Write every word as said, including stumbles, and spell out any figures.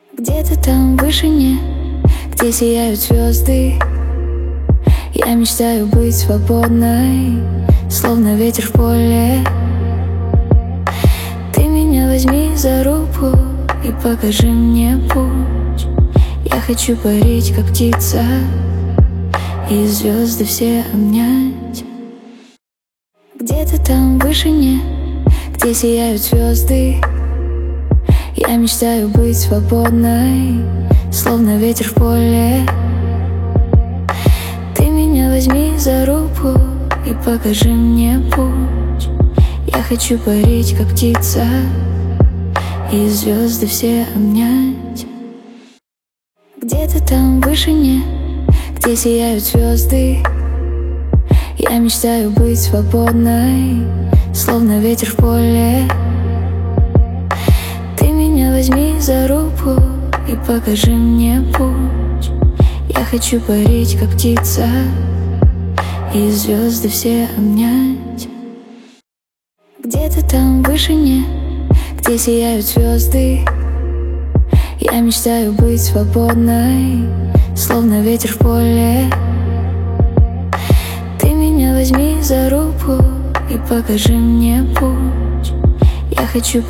Где-то там в вышине, где сияют звезды, я мечтаю быть свободной, словно ветер в поле. Ты меня возьми за руку и покажи мне путь. Я хочу парить, как птица, и звезды все обнять. Где-то там в вышине, где сияют звезды, я мечтаю быть свободной, словно ветер в поле. Ты меня возьми за руку и покажи мне путь. Я хочу парить, как птица, и звезды все обнять. Где-то там в вышине, где сияют звезды, я мечтаю быть свободной, словно ветер в поле. Ты меня возьми за руку и покажи мне путь. Я хочу парить, как птица, и звезды все обнять. Где-то там в вышине, где сияют звезды, я мечтаю быть свободной, словно ветер в поле. Ты меня возьми за руку и покажи мне путь. Я хочу